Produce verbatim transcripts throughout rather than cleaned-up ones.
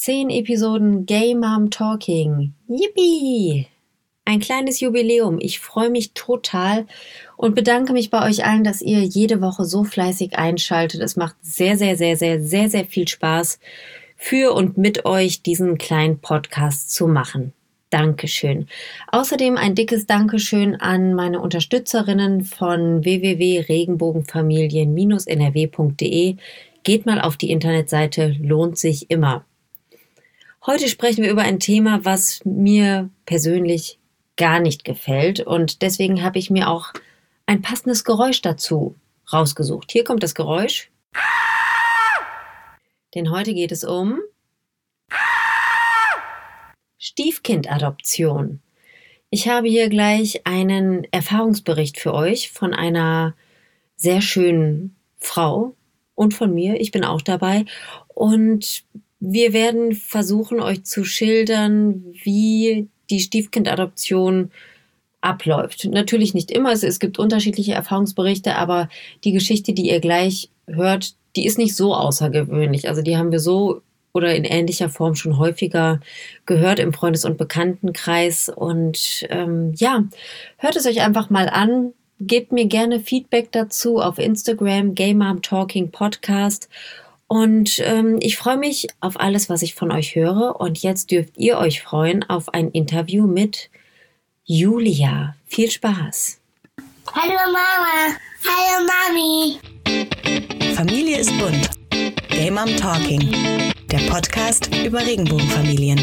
Zehn Episoden Gay Mom Talking. Yippie! Ein kleines Jubiläum. Ich freue mich total und bedanke mich bei euch allen, dass ihr jede Woche so fleißig einschaltet. Es macht sehr, sehr, sehr, sehr, sehr, sehr viel Spaß, für und mit euch diesen kleinen Podcast zu machen. Dankeschön. Außerdem ein dickes Dankeschön an meine Unterstützerinnen von w w w punkt regenbogenfamilien Bindestrich n r w punkt d e. Geht mal auf die Internetseite, lohnt sich immer. Heute sprechen wir über ein Thema, was mir persönlich gar nicht gefällt und deswegen habe ich mir auch ein passendes Geräusch dazu rausgesucht. Hier kommt das Geräusch. Denn heute geht es um Stiefkindadoption. Ich habe hier gleich einen Erfahrungsbericht für euch von einer sehr schönen Frau und von mir. Ich bin auch dabei und wir werden versuchen, euch zu schildern, wie die Stiefkindadoption abläuft. Natürlich nicht immer, es, es gibt unterschiedliche Erfahrungsberichte, aber die Geschichte, die ihr gleich hört, die ist nicht so außergewöhnlich. Also die haben wir so oder in ähnlicher Form schon häufiger gehört im Freundes- und Bekanntenkreis. Und ähm, ja, hört es euch einfach mal an. Gebt mir gerne Feedback dazu auf Instagram, Gay Mom Talking Podcast. Und ähm, ich freue mich auf alles, was ich von euch höre. Und jetzt dürft ihr euch freuen auf ein Interview mit Julia. Viel Spaß. Hallo Mama. Hallo Mami. Familie ist bunt. Gay Mom Talking. Der Podcast über Regenbogenfamilien.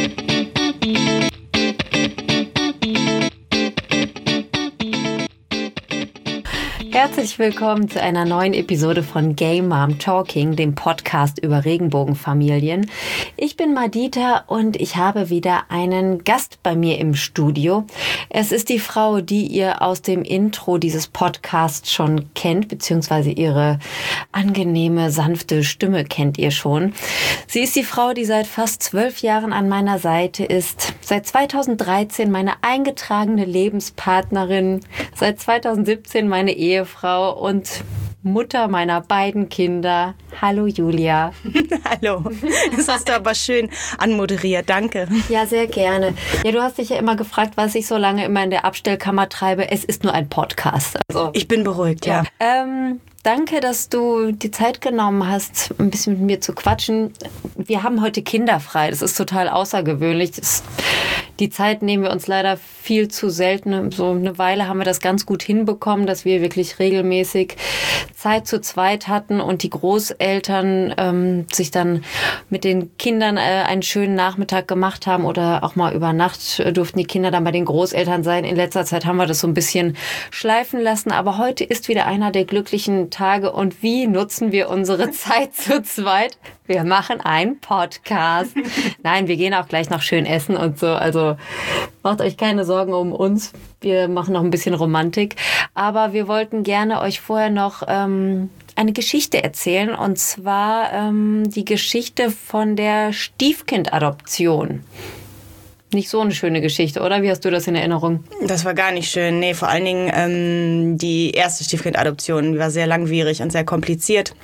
Herzlich willkommen zu einer neuen Episode von Gay Mom Talking, dem Podcast über Regenbogenfamilien. Ich bin Madita und ich habe wieder einen Gast bei mir im Studio. Es ist die Frau, die ihr aus dem Intro dieses Podcasts schon kennt, beziehungsweise ihre angenehme, sanfte Stimme kennt ihr schon. Sie ist die Frau, die seit fast zwölf Jahren an meiner Seite ist, seit zweitausenddreizehn meine eingetragene Lebenspartnerin, seit zweitausendsiebzehn meine Ehefrau und Mutter meiner beiden Kinder. Hallo Julia. Hallo, das hast du aber schön anmoderiert, danke. Ja, sehr gerne. Ja, du hast dich ja immer gefragt, was ich so lange immer in der Abstellkammer treibe. Es ist nur ein Podcast. Also, ich bin beruhigt, ja. ja. Ähm, danke, dass du die Zeit genommen hast, ein bisschen mit mir zu quatschen. Wir haben heute kinderfrei. Das ist total außergewöhnlich. Das, die Zeit nehmen wir uns leider viel zu selten. So eine Weile haben wir das ganz gut hinbekommen, dass wir wirklich regelmäßig Zeit zu zweit hatten und die Großeltern ähm, sich dann mit den Kindern äh, einen schönen Nachmittag gemacht haben oder auch mal über Nacht äh, durften die Kinder dann bei den Großeltern sein. In letzter Zeit haben wir das so ein bisschen schleifen lassen, aber heute ist wieder einer der glücklichen Tage und wie nutzen wir unsere Zeit zu zweit? Wir machen einen Podcast. Nein, wir gehen auch gleich noch schön essen und so. Also macht euch keine Sorgen um uns. Wir machen noch ein bisschen Romantik. Aber wir wollten gerne euch vorher noch ähm, eine Geschichte erzählen. Und zwar ähm, die Geschichte von der Stiefkindadoption. Nicht so eine schöne Geschichte, oder? Wie hast du das in Erinnerung? Das war gar nicht schön. Nee, vor allen Dingen ähm, die erste Stiefkindadoption war sehr langwierig und sehr kompliziert.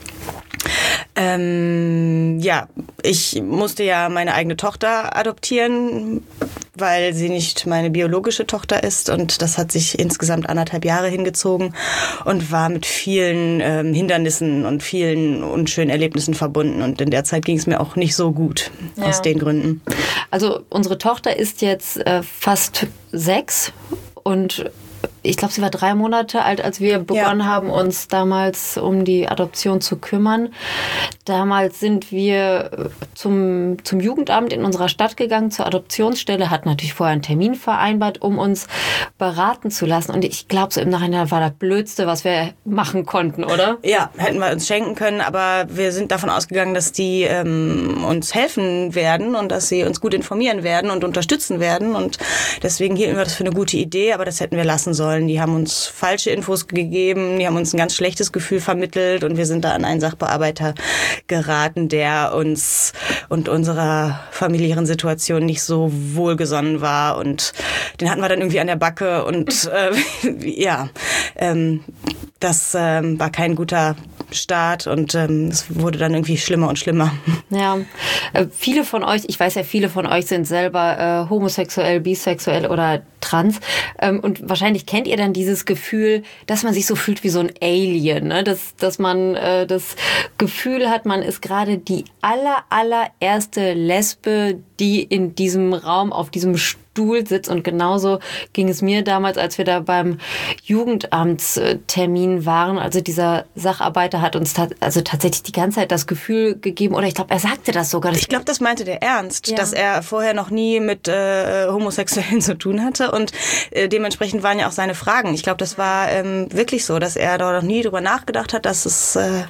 Ähm, ja, ich musste ja meine eigene Tochter adoptieren, weil sie nicht meine biologische Tochter ist und das hat sich insgesamt anderthalb Jahre hingezogen und war mit vielen ähm, Hindernissen und vielen unschönen Erlebnissen verbunden und in der Zeit ging es mir auch nicht so gut, ja. Aus den Gründen. Also unsere Tochter ist jetzt äh, fast sechs und ich glaube, sie war drei Monate alt, als wir begonnen ja. haben, uns damals um die Adoption zu kümmern. Damals sind wir zum, zum Jugendamt in unserer Stadt gegangen, zur Adoptionsstelle, hatten natürlich vorher einen Termin vereinbart, um uns beraten zu lassen. Und ich glaube, so im Nachhinein war das Blödste, was wir machen konnten, oder? Ja, hätten wir uns schenken können, aber wir sind davon ausgegangen, dass die ähm, uns helfen werden und dass sie uns gut informieren werden und unterstützen werden. Und deswegen hielten wir das für eine gute Idee, aber das hätten wir lassen sollen. Die haben uns falsche Infos gegeben, die haben uns ein ganz schlechtes Gefühl vermittelt und wir sind da an einen Sachbearbeiter geraten, der uns und unserer familiären Situation nicht so wohlgesonnen war und den hatten wir dann irgendwie an der Backe und äh, ja, ähm, das ähm, war kein guter Start und ähm, es wurde dann irgendwie schlimmer und schlimmer. Ja, äh, viele von euch, ich weiß ja, viele von euch sind selber äh, homosexuell, bisexuell oder trans ähm, und wahrscheinlich kennt ihr dann dieses Gefühl, dass man sich so fühlt wie so ein Alien, ne? dass, dass man äh, das Gefühl hat, man ist gerade die aller, allererste Lesbe, die in diesem Raum auf diesem Stuhl sitzt. Und genauso ging es mir damals, als wir da beim Jugendamtstermin waren. Also dieser Sacharbeiter hat uns ta- also tatsächlich die ganze Zeit das Gefühl gegeben, oder ich glaube, er sagte das sogar. Ich glaube, das meinte der ernst, ja. dass er vorher noch nie mit äh, Homosexuellen zu tun hatte und äh, dementsprechend waren ja auch seine Fragen. Ich glaube, das war ähm, wirklich so, dass er da noch nie drüber nachgedacht hat, dass es äh,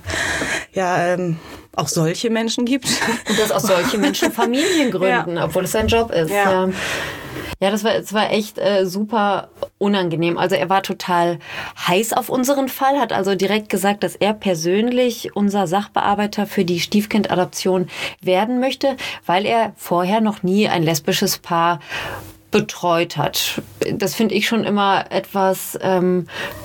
ja ähm, auch solche Menschen gibt. Und dass auch solche Menschen Familien gründen, ja. obwohl es sein Job ist. Ja, ja. Ja, das war, das war echt äh, super unangenehm. Also er war total heiß auf unseren Fall, hat also direkt gesagt, dass er persönlich unser Sachbearbeiter für die Stiefkindadoption werden möchte, weil er vorher noch nie ein lesbisches Paar betreut hat. Das finde ich schon immer etwas ähm,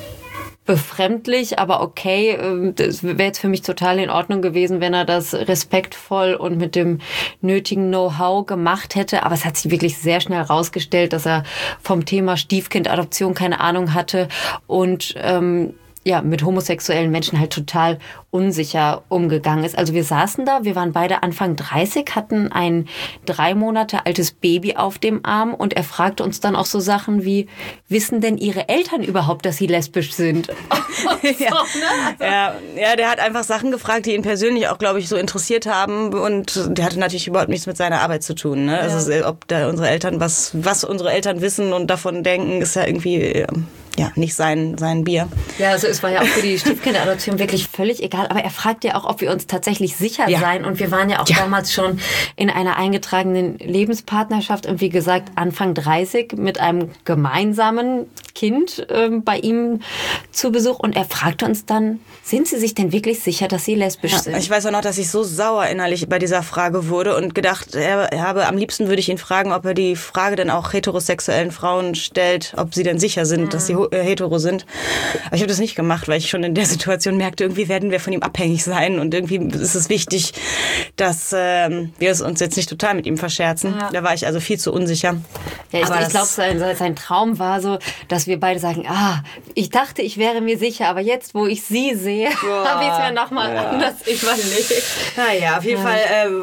befremdlich, aber okay, das wäre jetzt für mich total in Ordnung gewesen, wenn er das respektvoll und mit dem nötigen Know-how gemacht hätte. Aber es hat sich wirklich sehr schnell herausgestellt, dass er vom Thema Stiefkindadoption keine Ahnung hatte und ähm, ja, mit homosexuellen Menschen halt total unsicher umgegangen ist. Also wir saßen da, wir waren beide Anfang dreißig, hatten ein drei Monate altes Baby auf dem Arm und er fragte uns dann auch so Sachen wie, wissen denn ihre Eltern überhaupt, dass sie lesbisch sind? ja. So, ne? also. ja, ja, der hat einfach Sachen gefragt, die ihn persönlich auch, glaube ich, so interessiert haben und der hatte natürlich überhaupt nichts mit seiner Arbeit zu tun. Ne? Ja. Also ob da unsere Eltern, was, was unsere Eltern wissen und davon denken, ist ja irgendwie... ja, nicht sein, sein Bier. Ja, also es war ja auch für die Stiefkindadoption wirklich völlig egal. Aber er fragt ja auch, ob wir uns tatsächlich sicher ja. seien. Und wir waren ja auch ja. damals schon in einer eingetragenen Lebenspartnerschaft. Und wie gesagt, Anfang dreißig mit einem gemeinsamen Kind äh, bei ihm zu Besuch. Und er fragte uns dann, sind Sie sich denn wirklich sicher, dass Sie lesbisch ja, sind? Ich weiß auch noch, dass ich so sauer innerlich bei dieser Frage wurde und gedacht er habe, am liebsten würde ich ihn fragen, ob er die Frage dann auch heterosexuellen Frauen stellt, ob sie denn sicher sind, mhm. dass sie hetero sind. Aber ich habe das nicht gemacht, weil ich schon in der Situation merkte, irgendwie werden wir von ihm abhängig sein und irgendwie ist es wichtig, dass ähm, wir es uns jetzt nicht total mit ihm verscherzen. Ja. Da war ich also viel zu unsicher. Ja, ich, ich glaube, sein, sein Traum war so, dass wir beide sagen, ah, ich dachte, ich wäre mir sicher, aber jetzt, wo ich sie sehe, habe ich es mir nochmal ja. anders überlegt. Naja, auf jeden ja. Fall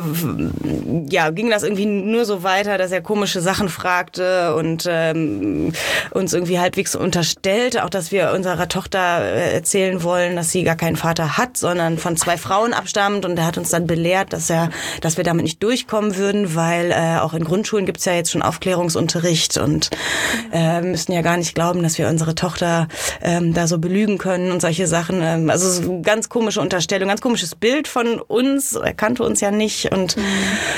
ähm, ja, ging das irgendwie nur so weiter, dass er komische Sachen fragte und ähm, uns irgendwie halbwegs unterstützte. Stellte, auch dass wir unserer Tochter erzählen wollen, dass sie gar keinen Vater hat, sondern von zwei Frauen abstammt und er hat uns dann belehrt, dass er, dass wir damit nicht durchkommen würden, weil äh, auch in Grundschulen gibt es ja jetzt schon Aufklärungsunterricht und äh, müssen ja gar nicht glauben, dass wir unsere Tochter ähm, da so belügen können und solche Sachen. Ähm, also so eine ganz komische Unterstellung, ganz komisches Bild von uns. Er kannte uns ja nicht und mhm.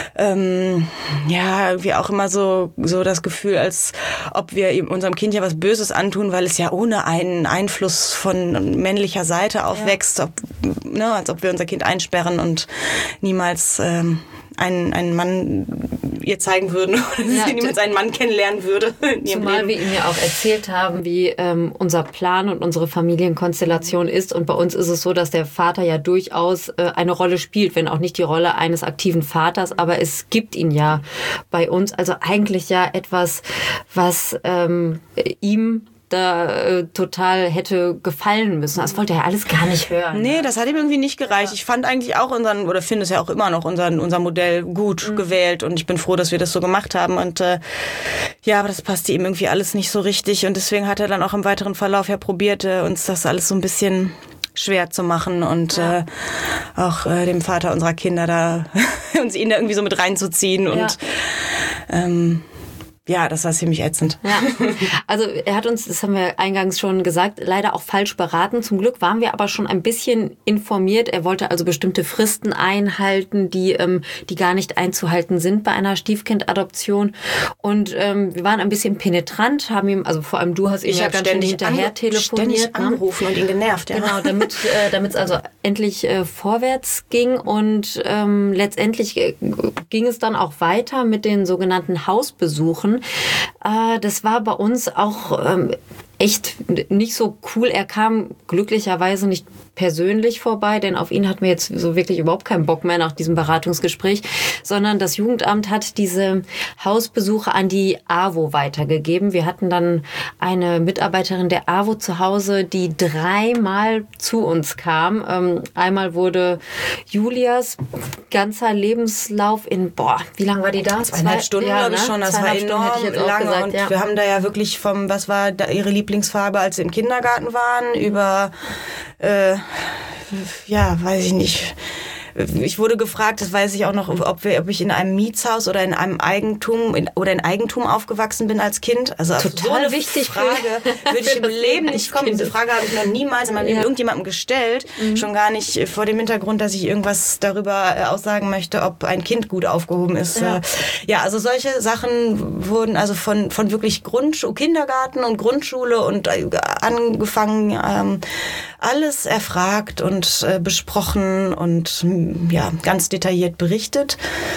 ähm, ja, irgendwie auch immer so so das Gefühl, als ob wir ihm, unserem Kind ja was Böses antun, weil es ja ohne einen Einfluss von männlicher Seite aufwächst, ja. ob, ne, als ob wir unser Kind einsperren und niemals ähm, einen, einen Mann ihr zeigen würden oder ja, sie niemals einen Mann kennenlernen würde. In ihrem Zumal Leben. wir ihm ja auch erzählt haben, wie ähm, unser Plan und unsere Familienkonstellation ist. Und bei uns ist es so, dass der Vater ja durchaus äh, eine Rolle spielt, wenn auch nicht die Rolle eines aktiven Vaters, aber es gibt ihn ja bei uns. Also eigentlich ja etwas, was ähm, ihm da äh, total hätte gefallen müssen. Das wollte er ja alles gar nicht hören. Nee, das hat ihm irgendwie nicht gereicht. Ich fand eigentlich auch unseren, oder finde es ja auch immer noch, unseren, unser Modell gut mhm. gewählt und ich bin froh, dass wir das so gemacht haben und äh, ja, aber das passte ihm irgendwie alles nicht so richtig und deswegen hat er dann auch im weiteren Verlauf ja probiert, äh, uns das alles so ein bisschen schwer zu machen und ja. äh, auch äh, dem Vater unserer Kinder da uns ihn da irgendwie so mit reinzuziehen und ja. ähm, ja, das war ziemlich ätzend. Ja, also er hat uns, das haben wir eingangs schon gesagt, leider auch falsch beraten. Zum Glück waren wir aber schon ein bisschen informiert. Er wollte also bestimmte Fristen einhalten, die ähm, die gar nicht einzuhalten sind bei einer Stiefkindadoption. Und ähm, wir waren ein bisschen penetrant, haben ihm, also vor allem du hast ihm ja ganz schön hinterher ange- telefoniert. Ständig angerufen und ihn genervt. Ja. Genau, damit äh, damit es also endlich äh, vorwärts ging. Und ähm, letztendlich äh, ging es dann auch weiter mit den sogenannten Hausbesuchen. Das war bei uns auch ähm, echt nicht so cool. Er kam glücklicherweise nicht persönlich vorbei, denn auf ihn hatten wir jetzt so wirklich überhaupt keinen Bock mehr nach diesem Beratungsgespräch, sondern das Jugendamt hat diese Hausbesuche an die AWO weitergegeben. Wir hatten dann eine Mitarbeiterin der AWO zu Hause, die dreimal zu uns kam. Ähm, einmal wurde Julias ganzer Lebenslauf in, boah, wie lange war die da? Zweieinhalb Zwei, Stunden, ja, glaube ich ne? schon. Das war enorm lange. Gesagt, und ja. wir haben da ja wirklich vom, was war da ihre Lieblingsfarbe, als sie im Kindergarten waren, über Äh, ja, weiß ich nicht. Ich wurde gefragt, das weiß ich auch noch, ob, wir, ob ich in einem Mietshaus oder in einem Eigentum in, oder in Eigentum aufgewachsen bin als Kind. Also auf total so eine wichtig. Frage würde ich im Leben nicht kommen. Diese Frage habe ich noch niemals in meinem Leben ja. irgendjemandem gestellt. Mhm. Schon gar nicht vor dem Hintergrund, dass ich irgendwas darüber aussagen möchte, ob ein Kind gut aufgehoben ist. Ja, ja also solche Sachen wurden also von, von wirklich Grundschule, Kindergarten und Grundschule und angefangen, ähm, alles erfragt und äh, besprochen und ja, ganz detailliert berichtet.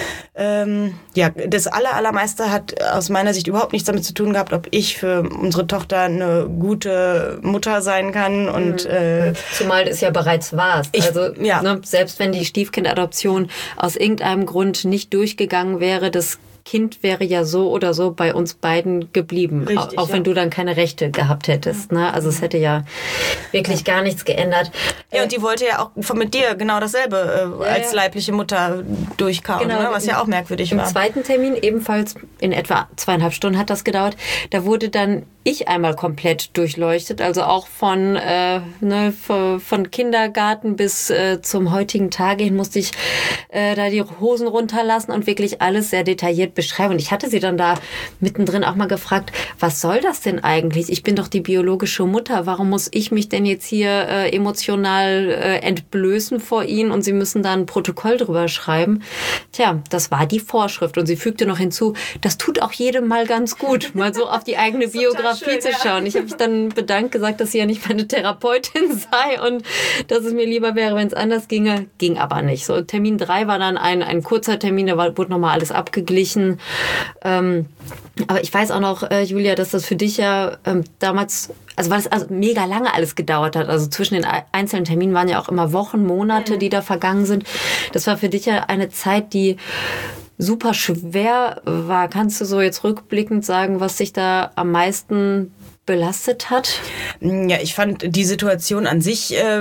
Ähm, ja, das aller, allermeiste hat aus meiner Sicht überhaupt nichts damit zu tun gehabt, ob ich für unsere Tochter eine gute Mutter sein kann. Und, äh, zumal es ja bereits warst. Ich, also ja. ne, selbst wenn die Stiefkindadoption aus irgendeinem Grund nicht durchgegangen wäre, das Kind wäre ja so oder so bei uns beiden geblieben, Richtig, auch ja. wenn du dann keine Rechte gehabt hättest. Ne? Also es hätte ja wirklich gar nichts geändert. Ja, und die wollte ja auch von mit dir genau dasselbe äh, ja, als leibliche Mutter durchkauen, genau, ne? Was ja auch merkwürdig im war. Im zweiten Termin, ebenfalls in etwa zweieinhalb Stunden hat das gedauert, da wurde dann ich einmal komplett durchleuchtet, also auch von, äh, ne, von Kindergarten bis äh, zum heutigen Tage hin musste ich äh, da die Hosen runterlassen und wirklich alles sehr detailliert beschreiben. Und ich hatte sie dann da mittendrin auch mal gefragt, was soll das denn eigentlich? Ich bin doch die biologische Mutter. Warum muss ich mich denn jetzt hier äh, emotional äh, entblößen vor Ihnen und Sie müssen da ein Protokoll drüber schreiben? Tja, das war die Vorschrift. Und sie fügte noch hinzu, das tut auch jedem mal ganz gut, mal so auf die eigene Biografie schön, zu schauen. Ja. Ich habe mich dann bedankt, gesagt, dass sie ja nicht meine Therapeutin sei und dass es mir lieber wäre, wenn es anders ginge. Ging aber nicht. So, Termin drei war dann ein, ein kurzer Termin, da war, wurde nochmal alles abgeglichen. Ähm, aber ich weiß auch noch, äh, Julia, dass das für dich ja ähm, damals, also weil es also mega lange alles gedauert hat. Also zwischen den einzelnen Terminen waren ja auch immer Wochen, Monate, die da vergangen sind. Das war für dich ja eine Zeit, die super schwer war. Kannst du so jetzt rückblickend sagen, was dich da am meisten belastet hat? Ja, ich fand die Situation an sich äh,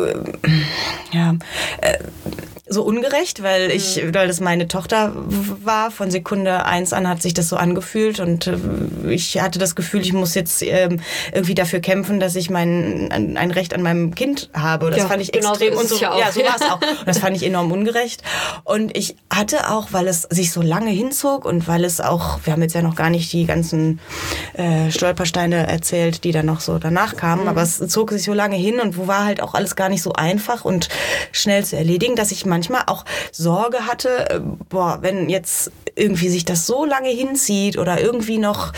ja äh, so ungerecht, weil ich, mhm. weil das meine Tochter war. Von Sekunde eins an hat sich das so angefühlt und äh, ich hatte das Gefühl, ich muss jetzt äh, irgendwie dafür kämpfen, dass ich mein ein, ein Recht an meinem Kind habe. Das ja, fand ich genau extrem so und so. Ja, ja, so war es auch. Und das fand ich enorm ungerecht. Und ich hatte auch, weil es sich so lange hinzog und weil es auch, wir haben jetzt ja noch gar nicht die ganzen äh, Stolpersteine erzählt, die dann noch so danach kamen, mhm. aber es zog sich so lange hin und wo war halt auch alles gar nicht so einfach und schnell zu erledigen, dass ich manchmal auch Sorge hatte, boah, wenn jetzt irgendwie sich das so lange hinzieht oder irgendwie noch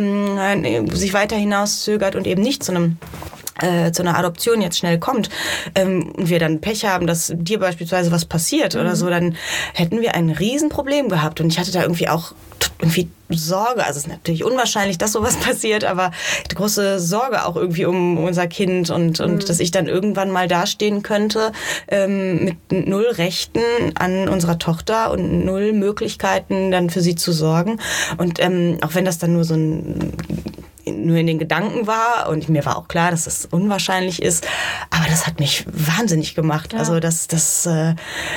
ähm, sich weiter hinauszögert und eben nicht zu einem äh, zu einer Adoption jetzt schnell kommt ähm, und wir dann Pech haben, dass dir beispielsweise was passiert mhm. oder so, dann hätten wir ein Riesenproblem gehabt. Und ich hatte da irgendwie auch irgendwie Sorge, also es ist natürlich unwahrscheinlich, dass sowas passiert, aber große Sorge auch irgendwie um unser Kind und, und mhm. dass ich dann irgendwann mal dastehen könnte ähm, mit null Rechten an unserer Tochter und null Möglichkeiten dann für sie zu sorgen. Und ähm, auch wenn das dann nur so ein nur in den Gedanken war und mir war auch klar, dass das unwahrscheinlich ist, aber das hat mich wahnsinnig gemacht. Ja. Also das, das, äh,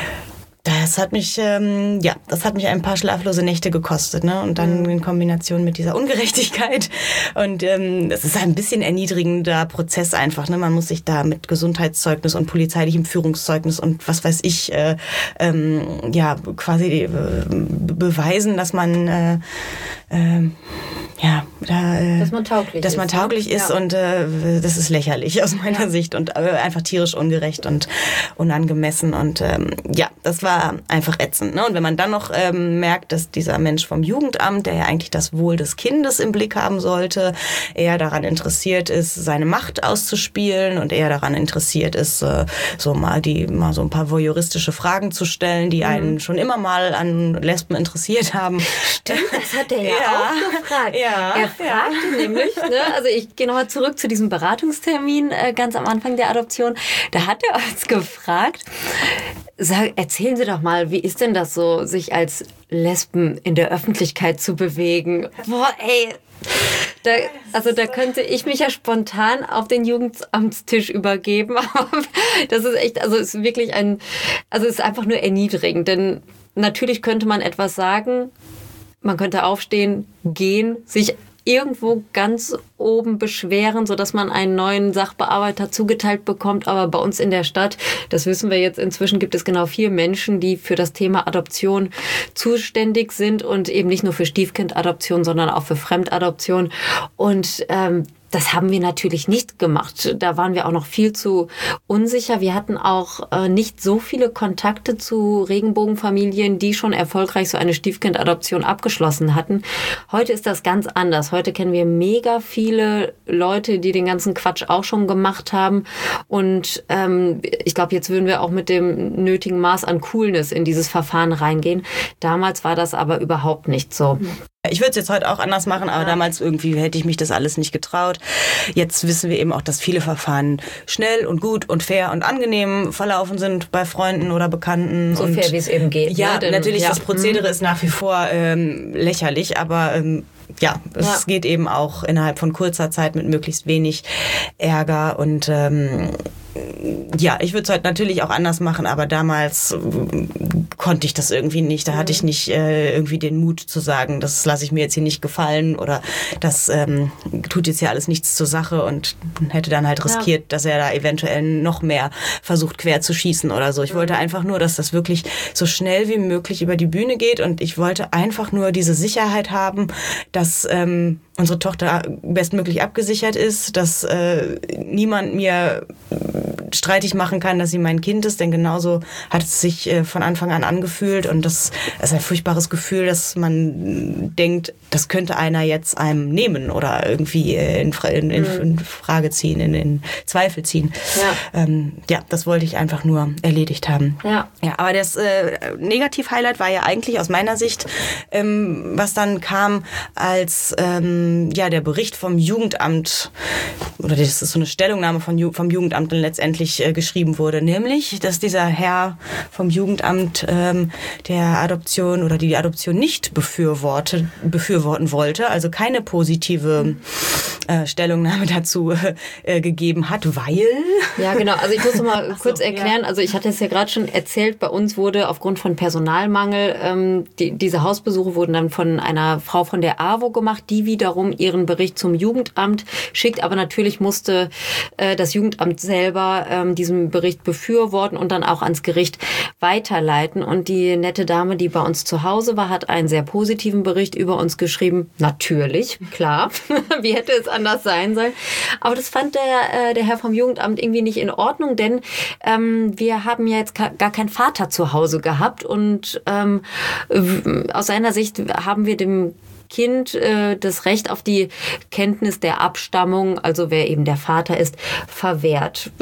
das hat mich, ähm, ja, das hat mich ein paar schlaflose Nächte gekostet, ne? Und dann in Kombination mit dieser Ungerechtigkeit und ähm, das ist ein bisschen erniedrigender Prozess einfach, ne? Man muss sich da mit Gesundheitszeugnis und polizeilichem Führungszeugnis und was weiß ich, äh, ähm, ja, quasi äh, beweisen, dass man äh, äh, ja, da, äh, dass man tauglich dass man ist, tauglich ne? ist ja. und äh, das ist lächerlich aus meiner ja. Sicht und äh, einfach tierisch ungerecht und unangemessen und ähm, ja, das war einfach ätzend. Ne? Und wenn man dann noch ähm, merkt, dass dieser Mensch vom Jugendamt, der ja eigentlich das Wohl des Kindes im Blick haben sollte, eher daran interessiert ist, seine Macht auszuspielen und eher daran interessiert ist, äh, so mal die mal so ein paar voyeuristische Fragen zu stellen, die einen mhm. schon immer mal an Lesben interessiert haben. Stimmt, das hat der ja, ja. auch gefragt. Ja. Er fragte ja. nämlich, ne, also ich gehe nochmal zurück zu diesem Beratungstermin äh, ganz am Anfang der Adoption. Da hat er uns gefragt, sag, erzählen Sie doch mal, wie ist denn das so, sich als Lesben in der Öffentlichkeit zu bewegen? Boah, ey. Da, also da könnte ich mich ja spontan auf den Jugendamtstisch übergeben. Das ist echt, also es ist wirklich ein, also es ist einfach nur erniedrigend. Denn natürlich könnte man etwas sagen, man könnte aufstehen, gehen, sich irgendwo ganz oben beschweren, sodass man einen neuen Sachbearbeiter zugeteilt bekommt. Aber bei uns in der Stadt, das wissen wir jetzt inzwischen, gibt es genau vier Menschen, die für das Thema Adoption zuständig sind und eben nicht nur für Stiefkindadoption, sondern auch für Fremdadoption. Und ähm, das haben wir natürlich nicht gemacht. Da waren wir auch noch viel zu unsicher. Wir hatten auch äh, nicht so viele Kontakte zu Regenbogenfamilien, die schon erfolgreich so eine Stiefkindadoption abgeschlossen hatten. Heute ist das ganz anders. Heute kennen wir mega viele Leute, die den ganzen Quatsch auch schon gemacht haben. Und ähm, ich glaube, jetzt würden wir auch mit dem nötigen Maß an Coolness in dieses Verfahren reingehen. Damals war das aber überhaupt nicht so. Ich würde es jetzt heute auch anders machen, aber ja. damals irgendwie hätte ich mich das alles nicht getraut. Jetzt wissen wir eben auch, dass viele Verfahren schnell und gut und fair und angenehm verlaufen sind bei Freunden oder Bekannten. So und fair, wie es eben geht. Ja, ne? Denn, natürlich, ja. das Prozedere ist nach wie vor ähm, lächerlich, aber ähm, ja, es ja. geht eben auch innerhalb von kurzer Zeit mit möglichst wenig Ärger und ähm, ja, ich würde es heute natürlich auch anders machen, aber damals äh, konnte ich das irgendwie nicht. Da hatte ich nicht äh, irgendwie den Mut zu sagen, das lasse ich mir jetzt hier nicht gefallen oder das ähm, tut jetzt hier alles nichts zur Sache und hätte dann halt riskiert, ja. dass er da eventuell noch mehr versucht quer zu schießen oder so. Ich wollte einfach nur, dass das wirklich so schnell wie möglich über die Bühne geht und ich wollte einfach nur diese Sicherheit haben, dass ähm, unsere Tochter bestmöglich abgesichert ist, dass äh, niemand mir streitig machen kann, dass sie mein Kind ist, denn genauso hat es sich äh, von Anfang an angefühlt und das ist ein furchtbares Gefühl, dass man denkt, das könnte einer jetzt einem nehmen oder irgendwie in, in, in, in Frage ziehen, in, in Zweifel ziehen. Ja. Ähm, ja, das wollte ich einfach nur erledigt haben. Ja, ja aber das äh, Negativ-Highlight war ja eigentlich aus meiner Sicht, ähm, was dann kam, als ähm, ja, der Bericht vom Jugendamt, oder das ist so eine Stellungnahme von, vom Jugendamt dann letztendlich äh, geschrieben wurde, nämlich, dass dieser Herr vom Jugendamt ähm, der Adoption oder die Adoption nicht befürwortet, befürworten wollte, also keine positive äh, Stellungnahme dazu äh, gegeben hat, weil... Ja, genau, also ich muss noch mal kurz so, erklären, ja. also ich hatte es ja gerade schon erzählt, bei uns wurde aufgrund von Personalmangel, ähm, die, diese Hausbesuche wurden dann von einer Frau von der A W O gemacht, die wiederum ihren Bericht zum Jugendamt schickt, aber natürlich musste äh, das Jugendamt selber ähm, diesen Bericht befürworten und dann auch ans Gericht weiterleiten. Und die nette Dame, die bei uns zu Hause war, hat einen sehr positiven Bericht über uns geschrieben. Natürlich, klar. Wie hätte es anders sein sollen? Aber das fand der, äh, der Herr vom Jugendamt irgendwie nicht in Ordnung, denn ähm, wir haben ja jetzt ka- gar keinen Vater zu Hause gehabt und ähm, aus seiner Sicht haben wir dem Kind äh, das Recht auf die Kenntnis der Abstammung, also wer eben der Vater ist, verwehrt.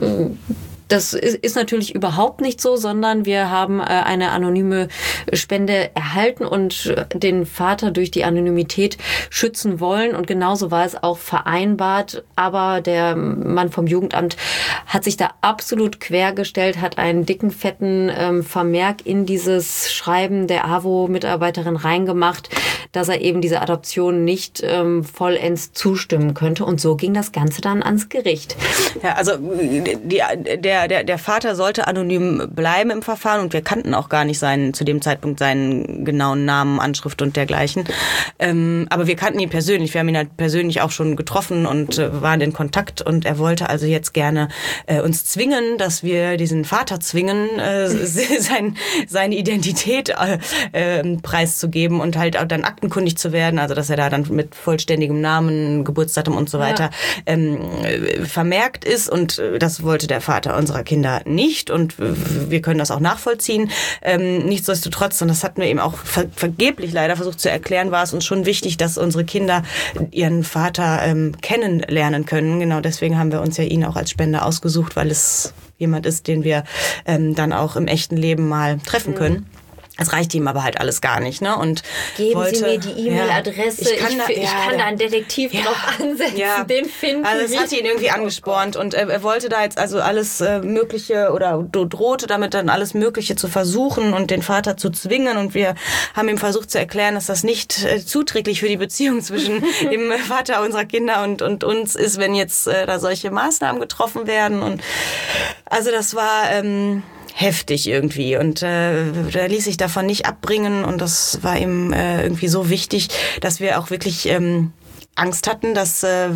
Das ist, ist natürlich überhaupt nicht so, sondern wir haben äh, eine anonyme Spende erhalten und den Vater durch die Anonymität schützen wollen. Und genauso war es auch vereinbart. Aber der Mann vom Jugendamt hat sich da absolut quergestellt, hat einen dicken, fetten ähm, Vermerk in dieses Schreiben der A W O-Mitarbeiterin reingemacht, dass er eben diese Adoption nicht ähm, vollends zustimmen könnte. Und so ging das Ganze dann ans Gericht. Ja, also die, der, der, der Vater sollte anonym bleiben im Verfahren und wir kannten auch gar nicht seinen, zu dem Zeitpunkt seinen genauen Namen, Anschrift und dergleichen. Ähm, aber wir kannten ihn persönlich. Wir haben ihn halt persönlich auch schon getroffen und äh, waren in Kontakt und er wollte also jetzt gerne äh, uns zwingen, dass wir diesen Vater zwingen, äh, sein, seine Identität äh, äh, preiszugeben und halt auch dann aktenkundig zu werden, also dass er da dann mit vollständigem Namen, Geburtsdatum und so weiter ja. ähm, vermerkt ist und das wollte der Vater unserer Kinder nicht und wir können das auch nachvollziehen. Ähm, nichtsdestotrotz, und das hatten wir eben auch ver- vergeblich leider versucht zu erklären, war es uns schon wichtig, dass unsere Kinder ihren Vater ähm, kennenlernen können. Genau deswegen haben wir uns ja ihn auch als Spender ausgesucht, weil es jemand ist, den wir ähm, dann auch im echten Leben mal treffen können. Mhm. Das reicht ihm aber halt alles gar nicht, ne? Und Geben wollte, Sie mir die E-Mail-Adresse, ja, ich kann, ich, da, ich ja, kann da, da einen Detektiv ja, drauf ansetzen, ja. den finden. Also es hat ihn irgendwie angespornt und er, er wollte da jetzt also alles äh, Mögliche oder drohte damit dann alles Mögliche zu versuchen und den Vater zu zwingen und wir haben ihm versucht zu erklären, dass das nicht äh, zuträglich für die Beziehung zwischen dem Vater unserer Kinder und, und uns ist, wenn jetzt äh, da solche Maßnahmen getroffen werden und also das war ähm, heftig irgendwie und äh, der ließ sich davon nicht abbringen und das war ihm äh, irgendwie so wichtig, dass wir auch wirklich ähm, Angst hatten, dass äh,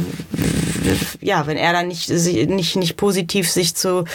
ja, wenn er dann nicht nicht nicht positiv sich zu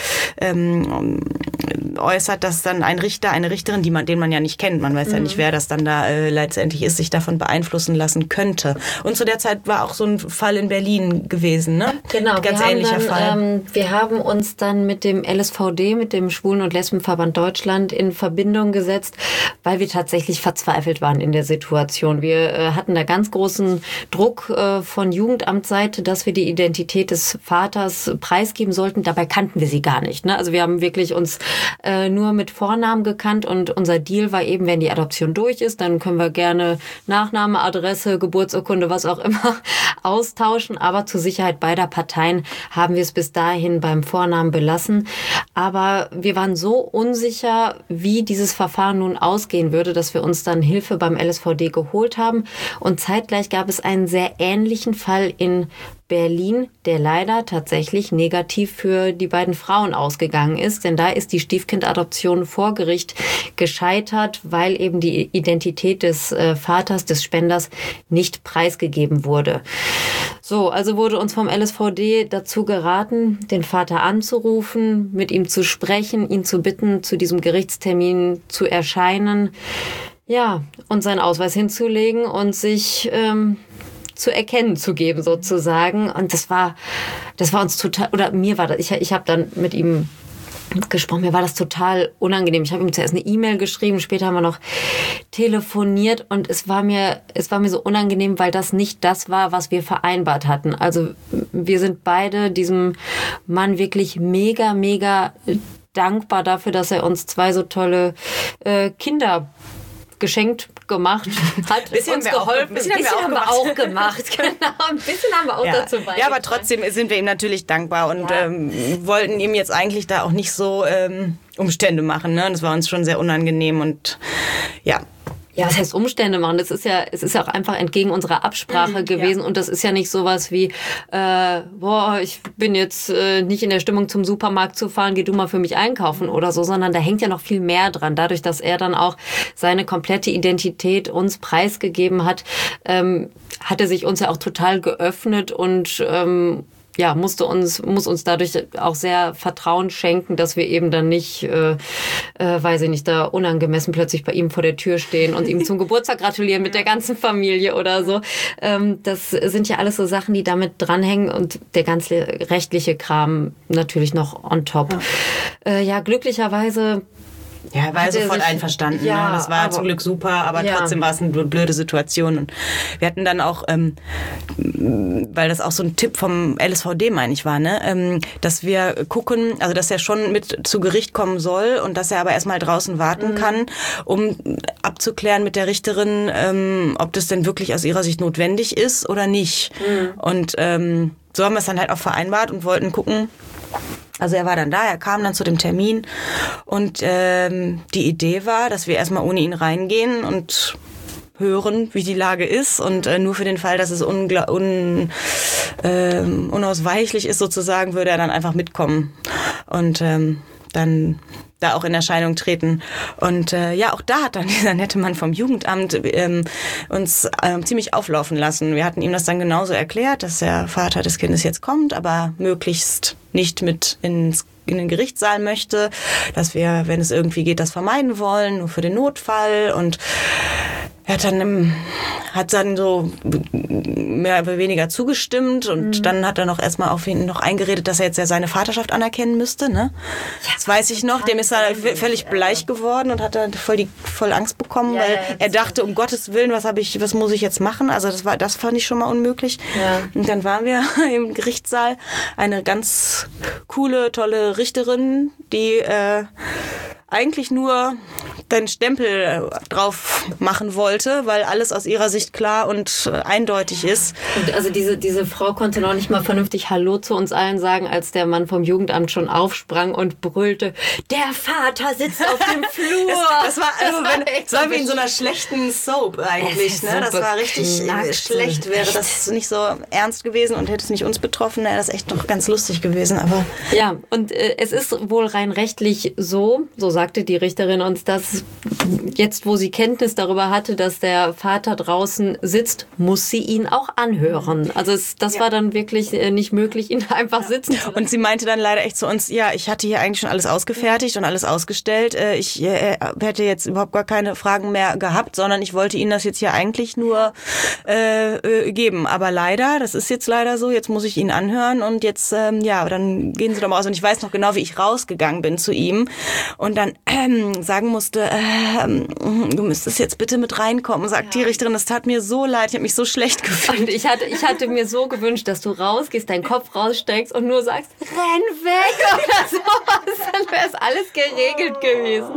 ähm, äußert, dass dann ein Richter, eine Richterin, die man, den man ja nicht kennt, man weiß mhm. ja nicht, wer das dann da äh, letztendlich ist, sich davon beeinflussen lassen könnte. Und zu der Zeit war auch so ein Fall in Berlin gewesen, ne? Genau, ganz wir ähnlicher haben dann, Fall. Ähm, wir haben uns dann mit dem L S V D, mit dem Schwulen- und Lesbenverband Deutschland, in Verbindung gesetzt, weil wir tatsächlich verzweifelt waren in der Situation. Wir äh, hatten da ganz großen Druck äh, von Jugendamtsseite, dass wir die Identität des Vaters preisgeben sollten. Dabei kannten wir sie gar nicht, ne? Also wir haben wirklich uns äh, nur mit Vornamen gekannt und unser Deal war eben, wenn die Adoption durch ist, dann können wir gerne Nachname, Adresse, Geburtsurkunde, was auch immer austauschen. Aber zur Sicherheit beider Parteien haben wir es bis dahin beim Vornamen belassen. Aber wir waren so unsicher, wie dieses Verfahren nun ausgehen würde, dass wir uns dann Hilfe beim L S V D geholt haben. Und zeitgleich gab es einen sehr ähnlichen Fall in Berlin, der leider tatsächlich negativ für die beiden Frauen ausgegangen ist. Denn da ist die Stiefkindadoption vor Gericht gescheitert, weil eben die Identität des äh, Vaters, des Spenders, nicht preisgegeben wurde. So, also wurde uns vom L S V D dazu geraten, den Vater anzurufen, mit ihm zu sprechen, ihn zu bitten, zu diesem Gerichtstermin zu erscheinen, ja, und seinen Ausweis hinzulegen und sich ähm, zu erkennen zu geben sozusagen. Und das war, das war uns total, oder mir war das, ich, ich habe dann mit ihm gesprochen, mir war das total unangenehm. Ich habe ihm zuerst eine E-Mail geschrieben, später haben wir noch telefoniert und es war mir, es war mir so unangenehm, weil das nicht das war, was wir vereinbart hatten. Also wir sind beide diesem Mann wirklich mega, mega dankbar dafür, dass er uns zwei so tolle äh, Kinder geschenkt gemacht hat, bisschen uns wir auch, geholfen. Ein bisschen, bisschen haben wir auch gemacht. Genau, ein bisschen haben wir auch ja. dazu beigetragen. Ja, aber trotzdem sind wir ihm natürlich dankbar und ja. ähm, wollten ihm jetzt eigentlich da auch nicht so ähm, Umstände machen. Ne? Das war uns schon sehr unangenehm und ja. Ja, was heißt Umstände machen? Das ist ja, es ist ja auch einfach entgegen unserer Absprache gewesen. Ja. Und das ist ja nicht sowas wie, äh, boah, ich bin jetzt äh, nicht in der Stimmung zum Supermarkt zu fahren, geh du mal für mich einkaufen oder so, sondern da hängt ja noch viel mehr dran. Dadurch, dass er dann auch seine komplette Identität uns preisgegeben hat, ähm, hat er sich uns ja auch total geöffnet und ähm, ja, musste uns, muss uns dadurch auch sehr Vertrauen schenken, dass wir eben dann nicht, äh, äh, weiß ich nicht, da unangemessen plötzlich bei ihm vor der Tür stehen und ihm zum Geburtstag gratulieren mit der ganzen Familie oder so. Ähm, das sind ja alles so Sachen, die damit dranhängen und der ganze rechtliche Kram natürlich noch on top. Ja, äh, ja glücklicherweise... Ja, er war ja sofort sich, einverstanden. Ja, ne? Das war aber, zum Glück super, aber ja. trotzdem war es eine blöde Situation. Und wir hatten dann auch, ähm, weil das auch so ein Tipp vom L S V D, meine ich, war, ne, ähm, dass wir gucken, also dass er schon mit zu Gericht kommen soll und dass er aber erstmal draußen warten mhm. kann, um abzuklären mit der Richterin, ähm, ob das denn wirklich aus ihrer Sicht notwendig ist oder nicht. Mhm. Und ähm, so haben wir es dann halt auch vereinbart und wollten gucken. Also er war dann da, er kam dann zu dem Termin und ähm, die Idee war, dass wir erstmal ohne ihn reingehen und hören, wie die Lage ist und äh, nur für den Fall, dass es ungla- un, äh, unausweichlich ist sozusagen, würde er dann einfach mitkommen und ähm, dann da auch in Erscheinung treten. Und äh, ja, auch da hat dann dieser nette Mann vom Jugendamt ähm, uns ähm, ziemlich auflaufen lassen. Wir hatten ihm das dann genauso erklärt, dass der Vater des Kindes jetzt kommt, aber möglichst nicht mit ins in den Gerichtssaal möchte, dass wir, wenn es irgendwie geht, das vermeiden wollen, nur für den Notfall. Und er hat dann, hat dann so mehr oder weniger zugestimmt und mhm. dann hat er noch erstmal auf ihn noch eingeredet, dass er jetzt ja seine Vaterschaft anerkennen müsste. Ne? Ja, das weiß ich noch. Dem ist er völlig bleich geworden und hat dann voll die voll Angst bekommen, ja, weil ja, er dachte, um Gottes Willen, was habe ich, was muss ich jetzt machen? Also das war, das fand ich schon mal unmöglich. Ja. Und dann waren wir im Gerichtssaal, eine ganz coole, tolle Richterin, die äh, eigentlich nur den Stempel drauf machen wollte, weil alles aus ihrer Sicht klar und eindeutig ist. Und also diese, diese Frau konnte noch nicht mal vernünftig Hallo zu uns allen sagen, als der Mann vom Jugendamt schon aufsprang und brüllte, der Vater sitzt auf dem Flur. Das, das war, also das wenn, war das war wie in so einer schlechten Soap eigentlich. Ne? Das war richtig schlecht. Wäre das nicht so ernst gewesen und hätte es nicht uns betroffen, wäre das echt noch ganz lustig gewesen. Aber ja, und äh, es ist wohl rein rechtlich so, so sagte die Richterin uns, dass jetzt, wo sie Kenntnis darüber hatte, dass der Vater draußen sitzt, muss sie ihn auch anhören. Also es, das ja. war dann wirklich äh, nicht möglich, ihn einfach sitzen zu lassen. Und sie meinte dann leider echt zu uns, ja, ich hatte hier eigentlich schon alles ausgefertigt und alles ausgestellt. Äh, ich äh, hätte jetzt überhaupt gar keine Fragen mehr gehabt, sondern ich wollte Ihnen das jetzt hier eigentlich nur äh, äh, geben. Aber leider, das ist jetzt leider so, jetzt muss ich ihn anhören und jetzt, ähm, ja, dann gehen Sie doch mal raus. Und ich weiß noch genau, wie ich rausgegangen bin zu ihm und dann ähm, sagen musste, äh, du müsstest jetzt bitte mit reinkommen, sagt ja. die Richterin, das tat mir so leid, ich habe mich so schlecht gefühlt. Und ich hatte, ich hatte mir so gewünscht, dass du rausgehst, deinen Kopf raussteckst und nur sagst, renn weg oder sowas, dann wäre es alles geregelt gewesen.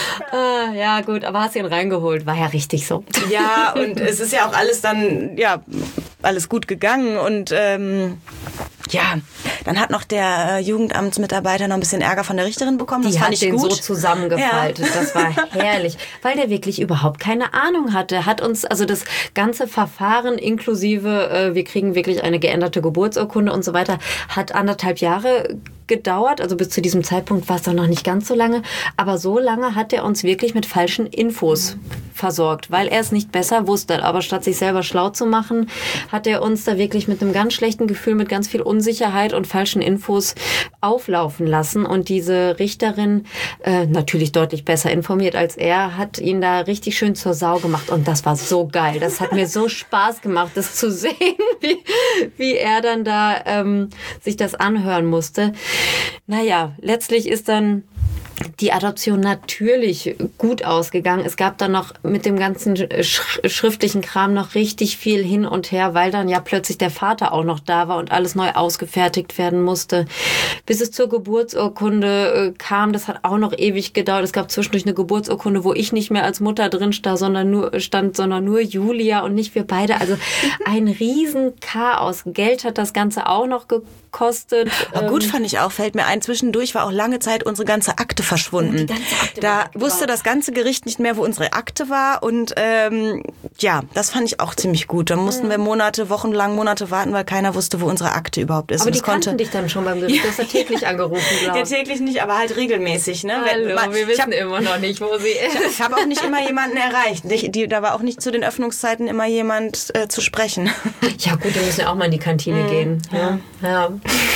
Ah, ja gut, aber hast ihn reingeholt, war ja richtig so. Ja, und es ist ja auch alles dann, ja, alles gut gegangen und ähm, ja, dann hat noch der äh, Jugendamtsmitarbeiter noch ein bisschen Ärger von der Richterin bekommen. Das Die fand hat ich den gut. so zusammengefaltet. Ja. Das war herrlich, weil der wirklich überhaupt keine Ahnung hatte. Hat uns also das ganze Verfahren inklusive, äh, wir kriegen wirklich eine geänderte Geburtsurkunde und so weiter, hat anderthalb Jahre gedauert. Also bis zu diesem Zeitpunkt war es doch noch nicht ganz so lange. Aber so lange hat er uns wirklich mit falschen Infos versorgt, weil er es nicht besser wusste. Aber statt sich selber schlau zu machen, hat er uns da wirklich mit einem ganz schlechten Gefühl, mit ganz viel Unsicherheit und falschen Infos auflaufen lassen. Und diese Richterin, äh, natürlich deutlich besser informiert als er, hat ihn da richtig schön zur Sau gemacht. Und das war so geil. Das hat mir so Spaß gemacht, das zu sehen, wie, wie er dann da ähm, sich das anhören musste. Naja, letztlich ist dann die Adoption natürlich gut ausgegangen. Es gab dann noch mit dem ganzen sch- schriftlichen Kram noch richtig viel hin und her, weil dann ja plötzlich der Vater auch noch da war und alles neu ausgefertigt werden musste. Bis es zur Geburtsurkunde äh, kam, das hat auch noch ewig gedauert. Es gab zwischendurch eine Geburtsurkunde, wo ich nicht mehr als Mutter drin stand, sondern nur, stand, sondern nur Julia und nicht wir beide. Also ein riesen Chaos. Geld hat das Ganze auch noch gekostet. Aber gut fand ich auch, fällt mir ein, zwischendurch war auch lange Zeit unsere ganze Akte verschwunden. Oh, Akte da wusste das ganze Gericht nicht mehr, wo unsere Akte war und ähm, ja, das fand ich auch ziemlich gut. Da mussten mhm. wir Monate, wochenlang Monate warten, weil keiner wusste, wo unsere Akte überhaupt ist. Aber und die das kannten konnte dich dann schon beim Gericht. Du hast ja täglich angerufen, glaube ich. Ja, täglich nicht, aber halt regelmäßig. Ne? Hallo, Wenn, wir wissen hab, immer noch nicht, wo sie ist. Ich, ich habe auch nicht immer jemanden erreicht. Die, die, da war auch nicht zu den Öffnungszeiten immer jemand äh, zu sprechen. Ja gut, wir müssen ja auch mal in die Kantine mhm. gehen. Ja. Ja.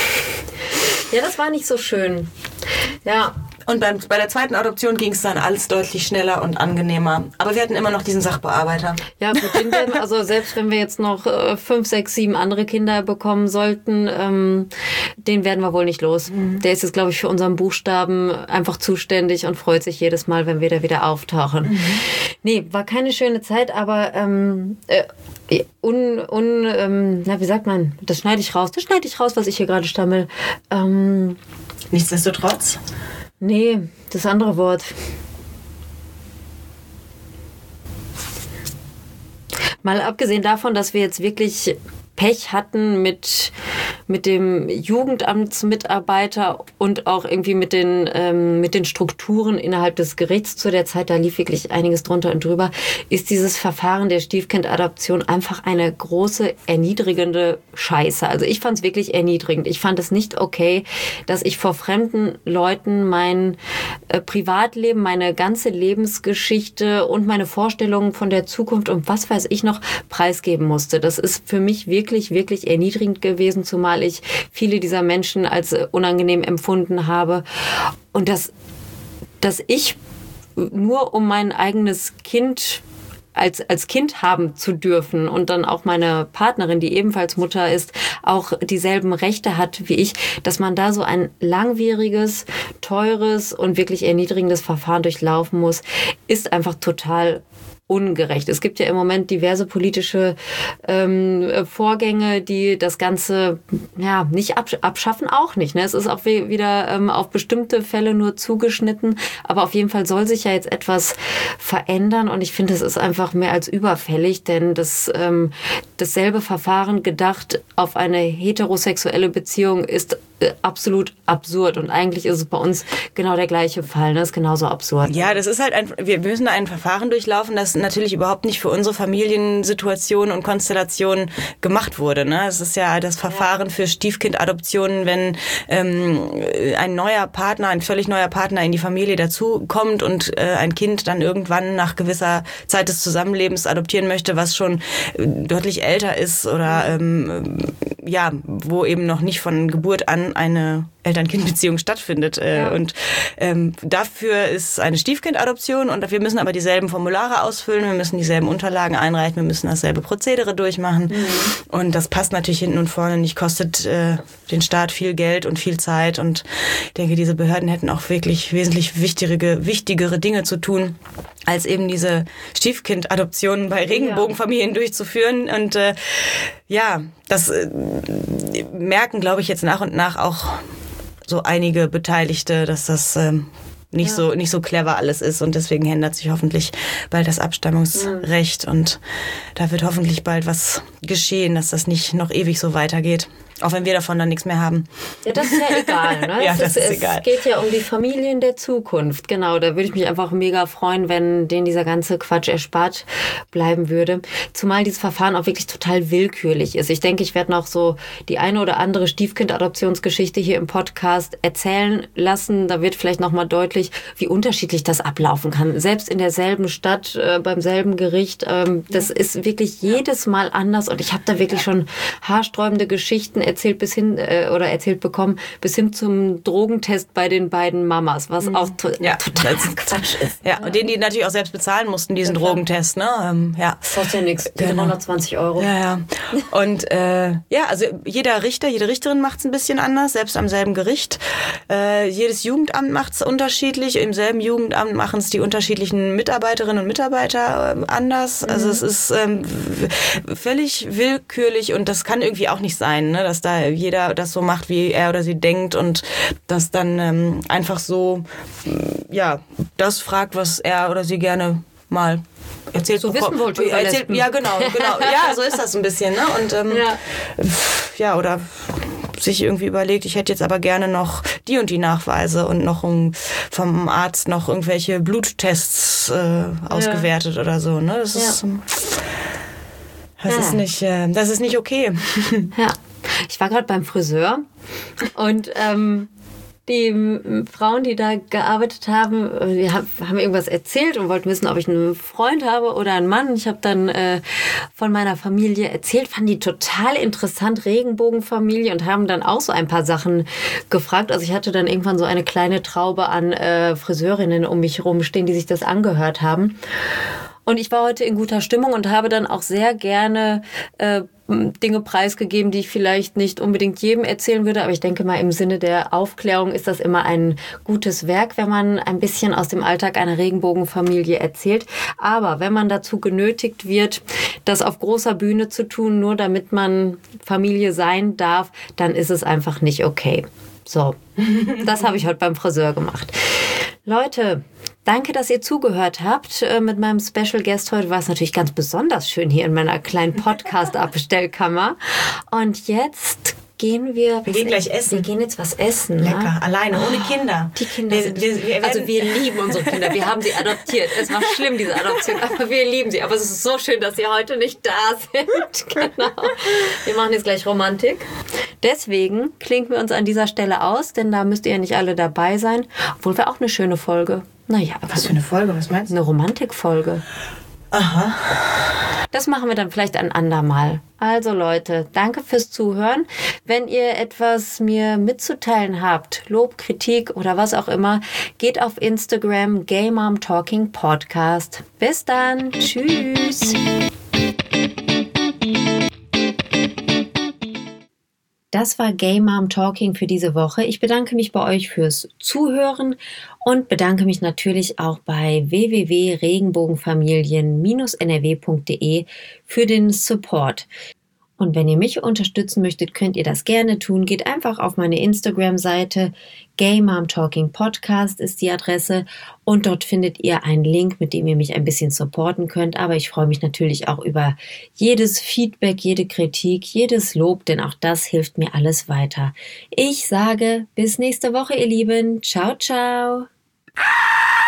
Ja, das war nicht so schön. Ja. Und beim, bei der zweiten Adoption ging es dann alles deutlich schneller und angenehmer. Aber wir hatten immer noch diesen Sachbearbeiter. Ja, gut, den werden, also selbst wenn wir jetzt noch äh, fünf, sechs, sieben andere Kinder bekommen sollten, ähm, den werden wir wohl nicht los. Mhm. Der ist jetzt, glaube ich, für unseren Buchstaben einfach zuständig und freut sich jedes Mal, wenn wir da wieder auftauchen. Mhm. Nee, war keine schöne Zeit, aber ähm, äh, un, un ähm, na, wie sagt man, das schneide ich raus, das schneide ich raus, was ich hier gerade stammel. Ähm, Nichtsdestotrotz? Nee, das andere Wort. Mal abgesehen davon, dass wir jetzt wirklich Pech hatten mit, mit dem Jugendamtsmitarbeiter und auch irgendwie mit den, ähm, mit den Strukturen innerhalb des Gerichts zu der Zeit, da lief wirklich einiges drunter und drüber, ist dieses Verfahren der Stiefkindadoption einfach eine große, erniedrigende Scheiße. Also ich fand es wirklich erniedrigend. Ich fand es nicht okay, dass ich vor fremden Leuten mein äh, Privatleben, meine ganze Lebensgeschichte und meine Vorstellungen von der Zukunft und was weiß ich noch preisgeben musste. Das ist für mich wirklich Wirklich, wirklich erniedrigend gewesen, zumal ich viele dieser Menschen als unangenehm empfunden habe. Und dass, dass ich nur um mein eigenes Kind als, als Kind haben zu dürfen und dann auch meine Partnerin, die ebenfalls Mutter ist, auch dieselben Rechte hat wie ich, dass man da so ein langwieriges, teures und wirklich erniedrigendes Verfahren durchlaufen muss, ist einfach total ungerecht. Es gibt ja im Moment diverse politische ähm, Vorgänge, die das Ganze ja nicht absch- abschaffen, auch nicht. Ne? Es ist auch we- wieder ähm, auf bestimmte Fälle nur zugeschnitten, aber auf jeden Fall soll sich ja jetzt etwas verändern und ich finde, es ist einfach mehr als überfällig, denn das ähm, dasselbe Verfahren gedacht auf eine heterosexuelle Beziehung ist äh, absolut absurd und eigentlich ist es bei uns genau der gleiche Fall. Ne? Das ist genauso absurd. Ja, das ist halt ein, wir müssen ein Verfahren durchlaufen, das natürlich überhaupt nicht für unsere Familiensituation und Konstellation gemacht wurde. Ne? Es ist ja das Verfahren für Stiefkindadoptionen, wenn ähm, ein neuer Partner, ein völlig neuer Partner in die Familie dazukommt und äh, ein Kind dann irgendwann nach gewisser Zeit des Zusammenlebens adoptieren möchte, was schon äh, deutlich älter ist oder ähm, ja, wo eben noch nicht von Geburt an eine Eltern-Kind-Beziehung stattfindet. Äh, Ja. Und ähm, dafür ist eine Stiefkindadoption und wir müssen aber dieselben Formulare ausfüllen, wir müssen dieselben Unterlagen einreichen, wir müssen dasselbe Prozedere durchmachen. Mhm. Und das passt natürlich hinten und vorne nicht, kostet äh, den Staat viel Geld und viel Zeit. Und ich denke, diese Behörden hätten auch wirklich wesentlich wichtigere, wichtigere Dinge zu tun, als eben diese Stiefkindadoptionen bei Regenbogenfamilien ja. durchzuführen. Und äh, ja, das äh, merken, glaube ich, jetzt nach und nach auch so einige Beteiligte, dass das ähm, nicht ja. so nicht so clever alles ist und deswegen ändert sich hoffentlich bald das Abstammungsrecht mhm. und da wird hoffentlich bald was geschehen, dass das nicht noch ewig so weitergeht. Auch wenn wir davon dann nichts mehr haben. Ja, das ist ja egal. Ne? ja, es das ist, ist es egal. Es geht ja um die Familien der Zukunft. Genau, da würde ich mich einfach mega freuen, wenn denen dieser ganze Quatsch erspart bleiben würde. Zumal dieses Verfahren auch wirklich total willkürlich ist. Ich denke, ich werde noch so die eine oder andere Stiefkind-Adoptionsgeschichte hier im Podcast erzählen lassen. Da wird vielleicht nochmal deutlich, wie unterschiedlich das ablaufen kann. Selbst in derselben Stadt, äh, beim selben Gericht. Ähm, das ist wirklich jedes Mal anders. Und ich habe da wirklich schon haarsträubende Geschichten erzählt bis hin äh, oder erzählt bekommen, bis hin zum Drogentest bei den beiden Mamas, was auch to- ja, total Quatsch ist. Ja, und den, die natürlich auch selbst bezahlen mussten, diesen ja, Drogentest, ne? Ähm, ja. Das kostet ja nichts, genau. dreihundertzwanzig Euro. Ja, ja. Und äh, ja, also jeder Richter, jede Richterin macht es ein bisschen anders, selbst am selben Gericht. Äh, jedes Jugendamt macht es unterschiedlich. Im selben Jugendamt machen es die unterschiedlichen Mitarbeiterinnen und Mitarbeiter äh, anders. Mhm. Also es ist ähm, völlig willkürlich und das kann irgendwie auch nicht sein, ne? Dass da jeder das so macht, wie er oder sie denkt und das dann ähm, einfach so, ja, das fragt, was er oder sie gerne mal erzählt. So wissen wollte. Erzählt, ja, genau, genau. Ja, so ist das ein bisschen, ne? Und ähm, ja. ja, oder sich irgendwie überlegt, ich hätte jetzt aber gerne noch die und die Nachweise und noch um, vom Arzt noch irgendwelche Bluttests äh, ausgewertet ja. oder so, ne? Das ja. ist das ja. ist nicht, äh, das ist nicht okay. Ja. Ich war gerade beim Friseur und ähm, die Frauen, die da gearbeitet haben, die haben irgendwas erzählt und wollten wissen, ob ich einen Freund habe oder einen Mann. Ich habe dann äh, von meiner Familie erzählt, fanden die total interessant, Regenbogenfamilie, und haben dann auch so ein paar Sachen gefragt. Also ich hatte dann irgendwann so eine kleine Traube an äh, Friseurinnen um mich rumstehen, die sich das angehört haben. Und ich war heute in guter Stimmung und habe dann auch sehr gerne äh, Dinge preisgegeben, die ich vielleicht nicht unbedingt jedem erzählen würde. Aber ich denke mal, im Sinne der Aufklärung ist das immer ein gutes Werk, wenn man ein bisschen aus dem Alltag einer Regenbogenfamilie erzählt. Aber wenn man dazu genötigt wird, das auf großer Bühne zu tun, nur damit man Familie sein darf, dann ist es einfach nicht okay. So, das habe ich heute beim Friseur gemacht. Leute, danke, dass ihr zugehört habt. Mit meinem Special Guest heute war es natürlich ganz besonders schön hier in meiner kleinen Podcast-Abstellkammer. Und jetzt gehen wir... Wir gehen gleich essen. Wir gehen jetzt was essen. Lecker, ne? alleine, ohne Kinder. Die Kinder wir, sind... wir, wir also wir lieben unsere Kinder. Wir haben sie adoptiert. Es war schlimm, diese Adoption, aber wir lieben sie. Aber es ist so schön, dass sie heute nicht da sind. Genau. Wir machen jetzt gleich Romantik. Deswegen klinken wir uns an dieser Stelle aus, denn da müsst ihr ja nicht alle dabei sein. Obwohl wir auch eine schöne Folge... Naja, was für eine Folge, was meinst du? Eine Romantikfolge. Aha. Das machen wir dann vielleicht ein andermal. Also Leute, danke fürs Zuhören. Wenn ihr etwas mir mitzuteilen habt, Lob, Kritik oder was auch immer, geht auf Instagram Gay Mom Talking Podcast. Bis dann. Tschüss. Das war Gay Mom Talking für diese Woche. Ich bedanke mich bei euch fürs Zuhören und bedanke mich natürlich auch bei w w w punkt regenbogenfamilien Bindestrich n r w punkt d e für den Support. Und wenn ihr mich unterstützen möchtet, könnt ihr das gerne tun. Geht einfach auf meine Instagram-Seite. Gay Mom Talking Podcast ist die Adresse. Und dort findet ihr einen Link, mit dem ihr mich ein bisschen supporten könnt. Aber ich freue mich natürlich auch über jedes Feedback, jede Kritik, jedes Lob, denn auch das hilft mir alles weiter. Ich sage bis nächste Woche, ihr Lieben. Ciao, ciao.